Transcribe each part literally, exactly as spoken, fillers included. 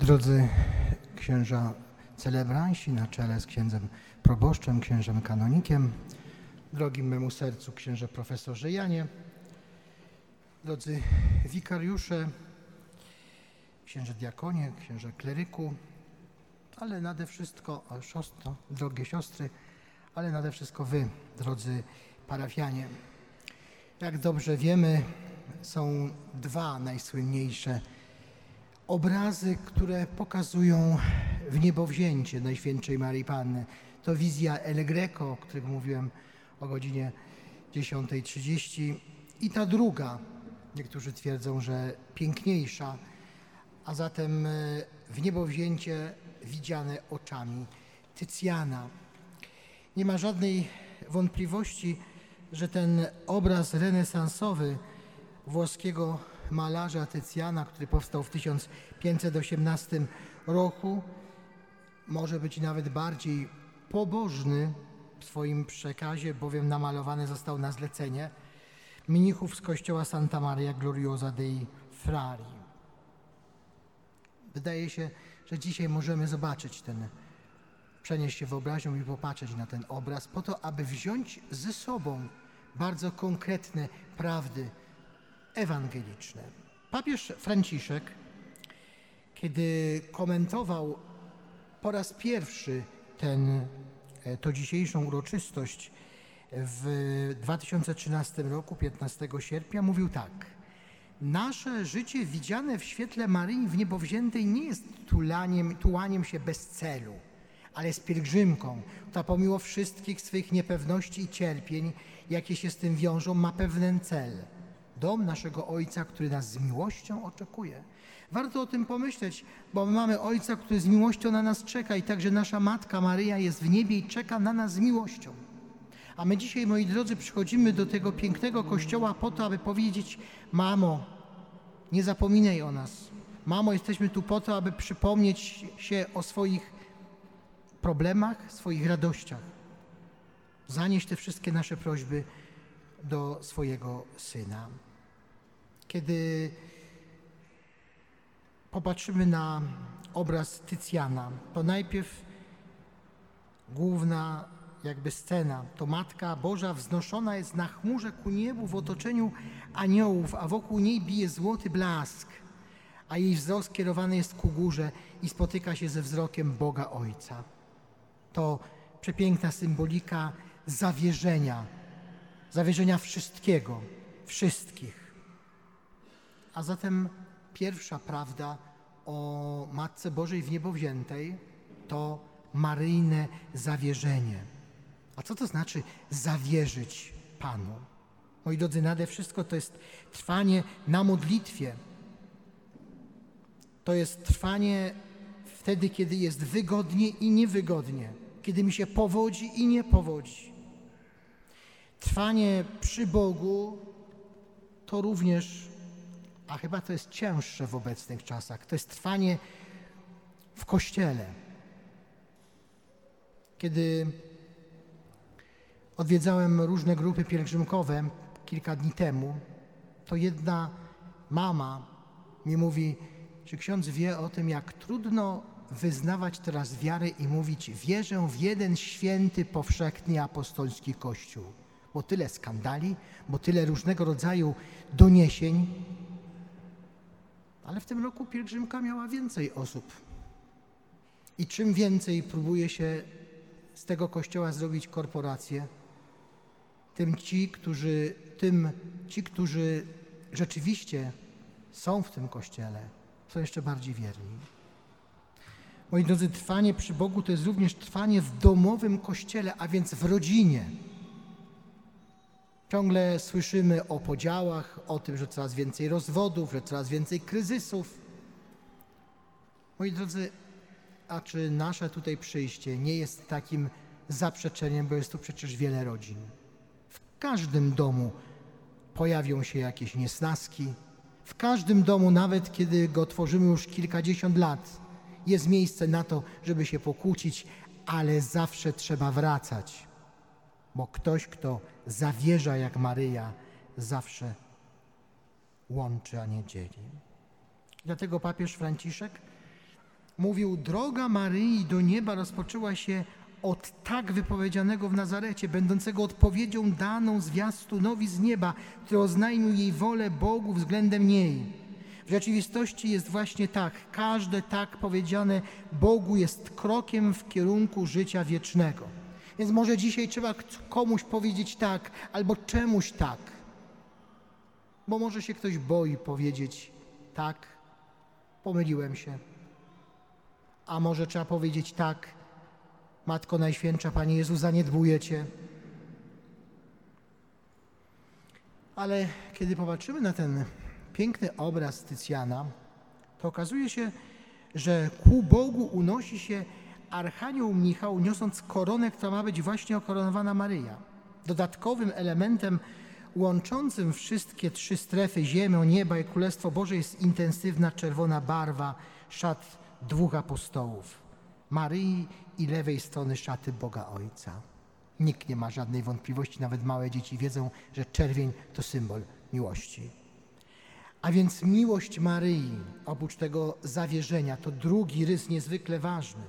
Drodzy księża celebranci na czele z księdzem proboszczem, księżem kanonikiem, drogim memu sercu księże profesorze Janie, drodzy wikariusze, księże diakonie, księże kleryku, ale nade wszystko, o, siostro, drogie siostry, ale nade wszystko wy, drodzy parafianie. Jak dobrze wiemy, są dwa najsłynniejsze obrazy, które pokazują wniebowzięcie Najświętszej Maryi Panny. To wizja El Greco, o której mówiłem o godzinie dziesiątej trzydzieści, i ta druga, niektórzy twierdzą, że piękniejsza, a zatem wniebowzięcie widziane oczami Tycjana. Nie ma żadnej wątpliwości, że ten obraz renesansowy włoskiego malarza Tycjana, który powstał w tysiąc pięćset osiemnastym roku, może być nawet bardziej pobożny w swoim przekazie, bowiem namalowany został na zlecenie mnichów z kościoła Santa Maria Gloriosa dei Frari. Wydaje się, że dzisiaj możemy zobaczyć ten, przenieść się wyobraźnią i popatrzeć na ten obraz, po to, aby wziąć ze sobą bardzo konkretne prawdy ewangeliczne. Papież Franciszek, kiedy komentował po raz pierwszy ten, to dzisiejszą uroczystość w dwa tysiące trzynastym roku, piętnastego sierpnia, mówił tak: nasze życie widziane w świetle Maryi Wniebowziętej nie jest tulaniem, tułaniem się bez celu, ale jest pielgrzymką, która pomimo wszystkich swych niepewności i cierpień, jakie się z tym wiążą, ma pewien cel. Dom naszego Ojca, który nas z miłością oczekuje. Warto o tym pomyśleć, bo my mamy Ojca, który z miłością na nas czeka, i także nasza Matka Maryja jest w niebie i czeka na nas z miłością. A my dzisiaj, moi drodzy, przychodzimy do tego pięknego kościoła po to, aby powiedzieć: mamo, nie zapominaj o nas. Mamo, jesteśmy tu po to, aby przypomnieć się o swoich problemach, swoich radościach. Zanieść te wszystkie nasze prośby do swojego Syna. Kiedy popatrzymy na obraz Tycjana, to najpierw główna jakby scena to Matka Boża wznoszona jest na chmurze ku niebu w otoczeniu aniołów, a wokół niej bije złoty blask, a jej wzrok skierowany jest ku górze i spotyka się ze wzrokiem Boga Ojca. To przepiękna symbolika zawierzenia, zawierzenia wszystkiego, wszystkich. A zatem pierwsza prawda o Matce Bożej Wniebowziętej to maryjne zawierzenie. A co to znaczy zawierzyć Panu? Moi drodzy, nade wszystko to jest trwanie na modlitwie. To jest trwanie wtedy, kiedy jest wygodnie i niewygodnie, kiedy mi się powodzi i nie powodzi. Trwanie przy Bogu to również, a chyba to jest cięższe w obecnych czasach, to jest trwanie w Kościele. Kiedy odwiedzałem różne grupy pielgrzymkowe kilka dni temu, to jedna mama mi mówi: czy ksiądz wie o tym, jak trudno wyznawać teraz wiarę i mówić: wierzę w jeden święty, powszechny, apostolski Kościół. Bo tyle skandali, bo tyle różnego rodzaju doniesień. Ale w tym roku pielgrzymka miała więcej osób. I czym więcej próbuje się z tego Kościoła zrobić korporację, tym ci, którzy, tym ci, którzy rzeczywiście są w tym Kościele, są jeszcze bardziej wierni. Moi drodzy, trwanie przy Bogu to jest również trwanie w domowym Kościele, a więc w rodzinie. Ciągle słyszymy o podziałach, o tym, że coraz więcej rozwodów, że coraz więcej kryzysów. Moi drodzy, a czy nasze tutaj przyjście nie jest takim zaprzeczeniem, bo jest tu przecież wiele rodzin. W każdym domu pojawią się jakieś niesnaski. W każdym domu, nawet kiedy go tworzymy już kilkadziesiąt lat, jest miejsce na to, żeby się pokłócić, ale zawsze trzeba wracać. Bo ktoś, kto zawierza jak Maryja, zawsze łączy, a nie dzieli. Dlatego papież Franciszek mówił: droga Maryi do nieba rozpoczęła się od tak wypowiedzianego w Nazarecie, będącego odpowiedzią daną zwiastunowi z nieba, który oznajmił jej wolę Bogu względem niej. W rzeczywistości jest właśnie tak. Każde tak powiedziane Bogu jest krokiem w kierunku życia wiecznego. Więc może dzisiaj trzeba komuś powiedzieć tak, albo czemuś tak. Bo może się ktoś boi powiedzieć tak, pomyliłem się. A może trzeba powiedzieć tak, Matko Najświętsza, Panie Jezu, zaniedbuję Cię. Ale kiedy popatrzymy na ten piękny obraz Tycjana, to okazuje się, że ku Bogu unosi się archanioł Michał, niosąc koronę, która ma być właśnie okoronowana Maryja. Dodatkowym elementem łączącym wszystkie trzy strefy, ziemię, nieba i Królestwo Boże, jest intensywna czerwona barwa szat dwóch apostołów, Maryi i lewej strony szaty Boga Ojca. Nikt nie ma żadnej wątpliwości, nawet małe dzieci wiedzą, że czerwień to symbol miłości. A więc miłość Maryi, oprócz tego zawierzenia, to drugi rys niezwykle ważny.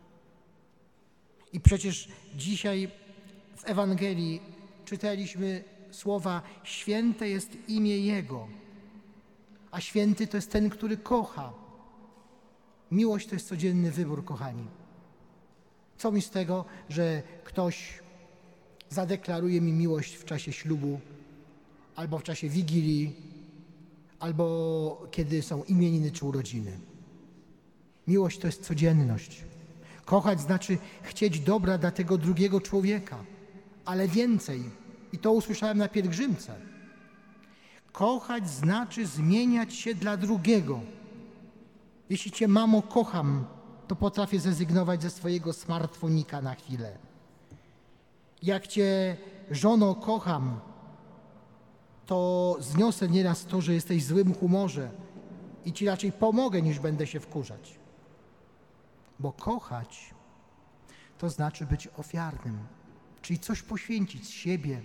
I przecież dzisiaj w Ewangelii czytaliśmy słowa: święte jest imię Jego, a święty to jest ten, który kocha. Miłość to jest codzienny wybór, kochani. Co mi z tego, że ktoś zadeklaruje mi miłość w czasie ślubu, albo w czasie Wigilii, albo kiedy są imieniny czy urodziny. Miłość to jest codzienność. Kochać znaczy chcieć dobra dla tego drugiego człowieka, ale więcej. I to usłyszałem na pielgrzymce. Kochać znaczy zmieniać się dla drugiego. Jeśli Cię, mamo, kocham, to potrafię zrezygnować ze swojego smartfonika na chwilę. Jak Cię, żono, kocham, to zniosę nieraz to, że jesteś w złym humorze i Ci raczej pomogę, niż będę się wkurzać. Bo kochać to znaczy być ofiarnym, czyli coś poświęcić z siebie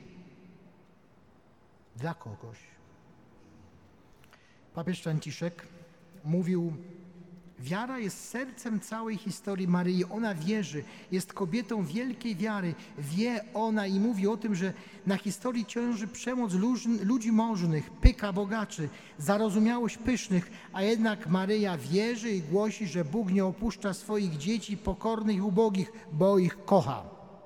dla kogoś. Papież Franciszek mówił: wiara jest sercem całej historii Maryi. Ona wierzy, jest kobietą wielkiej wiary. Wie ona i mówi o tym, że na historii ciąży przemoc ludzi możnych, pycha bogaczy, zarozumiałość pysznych, a jednak Maryja wierzy i głosi, że Bóg nie opuszcza swoich dzieci pokornych i ubogich, bo ich kocha.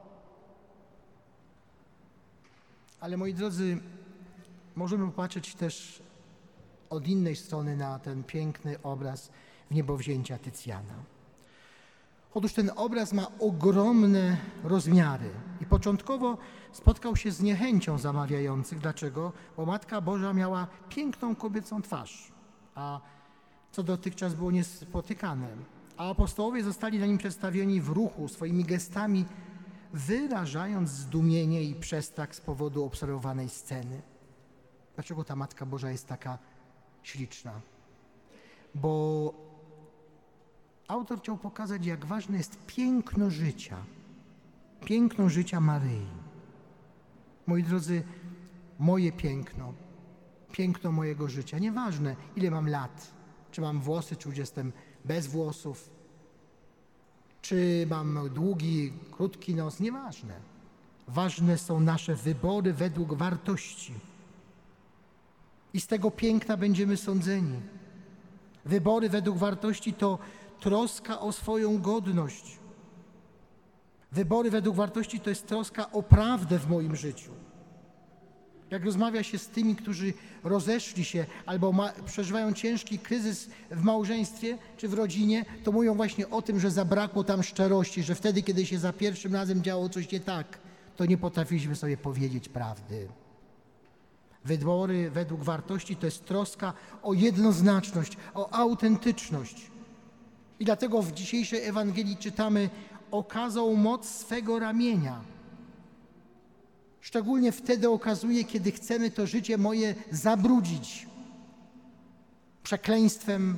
Ale moi drodzy, możemy popatrzeć też od innej strony na ten piękny obraz wniebowzięcia Tycjana. Otóż ten obraz ma ogromne rozmiary i początkowo spotkał się z niechęcią zamawiających. Dlaczego? Bo Matka Boża miała piękną kobiecą twarz, a co dotychczas było niespotykane. A apostołowie zostali na nim przedstawieni w ruchu, swoimi gestami, wyrażając zdumienie i przestrach z powodu obserwowanej sceny. Dlaczego ta Matka Boża jest taka śliczna? Bo autor chciał pokazać, jak ważne jest piękno życia. Piękno życia Maryi. Moi drodzy, moje piękno, piękno mojego życia, nieważne ile mam lat, czy mam włosy, czy już jestem bez włosów, czy mam długi, krótki nos, nieważne. Ważne są nasze wybory według wartości. I z tego piękna będziemy sądzeni. Wybory według wartości to troska o swoją godność. Wybory według wartości to jest troska o prawdę w moim życiu. Jak rozmawia się z tymi, którzy rozeszli się albo ma, przeżywają ciężki kryzys w małżeństwie czy w rodzinie, to mówią właśnie o tym, że zabrakło tam szczerości, że wtedy, kiedy się za pierwszym razem działo coś nie tak, to nie potrafiliśmy sobie powiedzieć prawdy. Wybory według wartości to jest troska o jednoznaczność, o autentyczność. I dlatego w dzisiejszej Ewangelii czytamy: okazał moc swego ramienia. Szczególnie wtedy okazuje, kiedy chcemy to życie moje zabrudzić przekleństwem,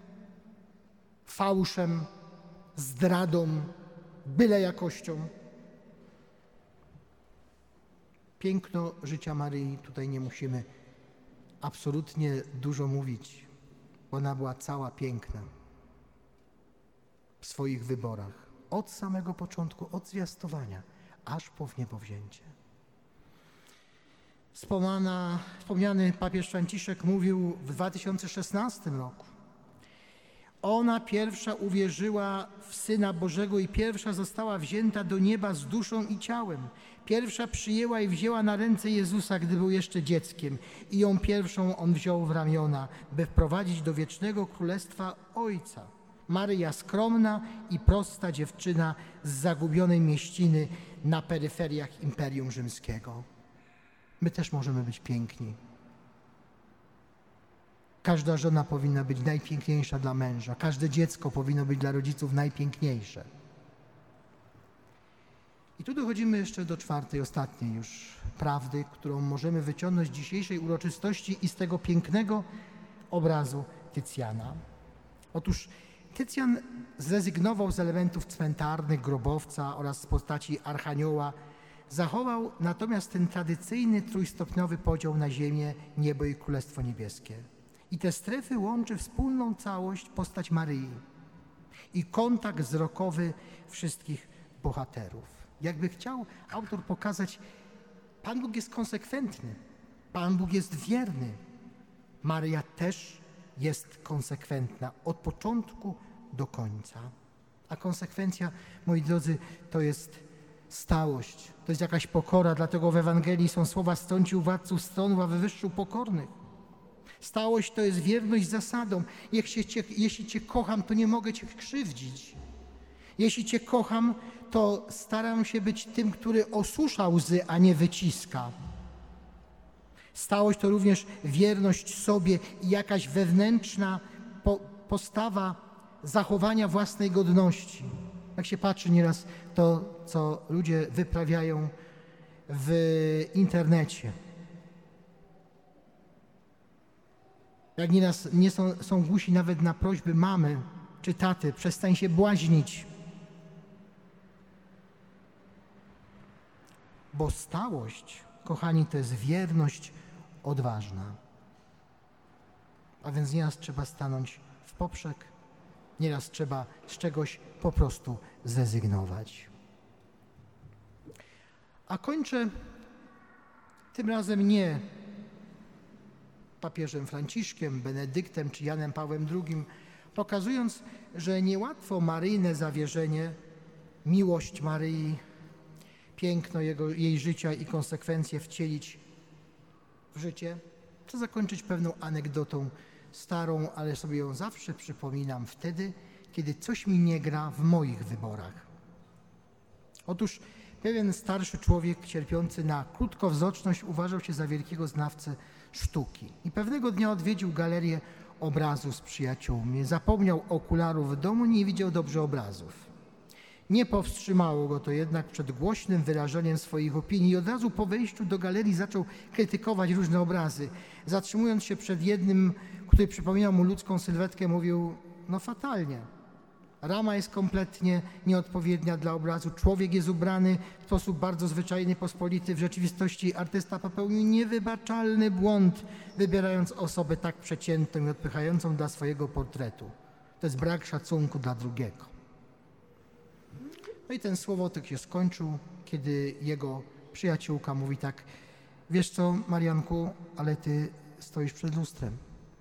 fałszem, zdradą, byle jakością. Piękno życia Maryi, tutaj nie musimy absolutnie dużo mówić, bo ona była cała piękna. w swoich wyborach. Od samego początku, od zwiastowania, aż po wniebowzięcie. Wspomniana, wspomniany papież Franciszek mówił w dwa tysiące szesnastym roku: ona pierwsza uwierzyła w Syna Bożego i pierwsza została wzięta do nieba z duszą i ciałem. Pierwsza przyjęła i wzięła na ręce Jezusa, gdy był jeszcze dzieckiem, i ją pierwszą on wziął w ramiona, by wprowadzić do wiecznego królestwa Ojca. Maryja, skromna i prosta dziewczyna z zagubionej mieściny na peryferiach Imperium Rzymskiego. My też możemy być piękni. Każda żona powinna być najpiękniejsza dla męża. Każde dziecko powinno być dla rodziców najpiękniejsze. I tu dochodzimy jeszcze do czwartej, ostatniej już prawdy, którą możemy wyciągnąć z dzisiejszej uroczystości i z tego pięknego obrazu Tycjana. Otóż Tycjan zrezygnował z elementów cmentarnych, grobowca oraz z postaci archanioła. Zachował natomiast ten tradycyjny trójstopniowy podział na ziemię, niebo i Królestwo Niebieskie. I te strefy łączy wspólną całość postać Maryi i kontakt wzrokowy wszystkich bohaterów. Jakby chciał autor pokazać, Pan Bóg jest konsekwentny, Pan Bóg jest wierny. Maryja też jest konsekwentna od początku do końca. A konsekwencja, moi drodzy, to jest stałość, to jest jakaś pokora, dlatego w Ewangelii są słowa: strącił władców stronu, a wywyższył pokornych. Stałość to jest wierność zasadom. Jeśli cię, jeśli Cię kocham, to nie mogę Cię krzywdzić. Jeśli Cię kocham, to staram się być tym, który osusza łzy, a nie wyciska. Stałość to również wierność sobie i jakaś wewnętrzna po, postawa zachowania własnej godności. Jak się patrzy nieraz to, co ludzie wyprawiają w internecie. Jak nieraz nie są, są głusi nawet na prośby mamy czy taty: przestań się błaźnić. Bo stałość, kochani, to jest wierność odważna. A więc nieraz trzeba stanąć w poprzek, nieraz trzeba z czegoś po prostu zrezygnować. A kończę tym razem nie papieżem Franciszkiem, Benedyktem czy Janem Pawłem drugim, pokazując, że niełatwo maryjne zawierzenie, miłość Maryi, piękno jego, jej życia i konsekwencje wcielić w życie. Chcę zakończyć pewną anegdotą starą, ale sobie ją zawsze przypominam wtedy, kiedy coś mi nie gra w moich wyborach. Otóż pewien starszy człowiek cierpiący na krótkowzroczność uważał się za wielkiego znawcę sztuki. I pewnego dnia odwiedził galerię obrazu z przyjaciółmi. Zapomniał okularów w domu, nie widział dobrze obrazów. Nie powstrzymało go to jednak przed głośnym wyrażeniem swoich opinii i od razu po wejściu do galerii zaczął krytykować różne obrazy. Zatrzymując się przed jednym, który przypominał mu ludzką sylwetkę, mówił: no fatalnie. Rama jest kompletnie nieodpowiednia dla obrazu. Człowiek jest ubrany w sposób bardzo zwyczajny, pospolity. W rzeczywistości artysta popełnił niewybaczalny błąd, wybierając osobę tak przeciętą i odpychającą dla swojego portretu. To jest brak szacunku dla drugiego. No i ten słowotok się skończył, kiedy jego przyjaciółka mówi tak: wiesz co, Marianku, ale ty stoisz przed lustrem.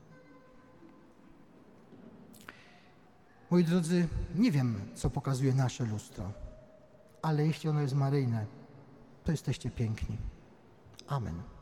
Moi drodzy, nie wiem, co pokazuje nasze lustro, ale jeśli ono jest maryjne, to jesteście piękni. Amen.